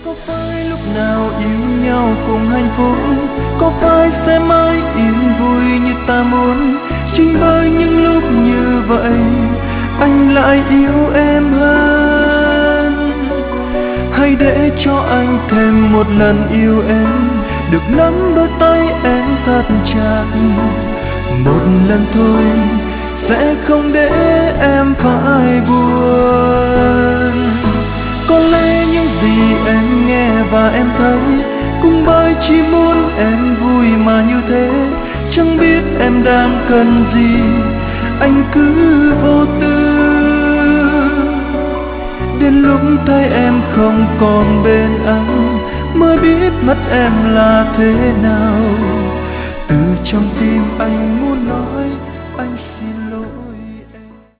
Có phải lúc nào yêu nhau cùng hạnh phúc, có phải sẽ mãi yên vui như ta muốn. Chính bởi những lúc như vậy anh lại yêu em hơn. Hãy để cho anh thêm một lần yêu em, được nắm đôi tay em thật chặt. Một lần thôi sẽ không để em phải buồn. Có lẽ những gì em nghe và em thấy cũng bởi chỉ muốn em vui mà như thế. Chẳng biết em đang cần gì, anh cứ vô tư. Đến lúc thấy em không còn bên anh mới biết mất em là thế nào. Từ trong tim anh muốn nói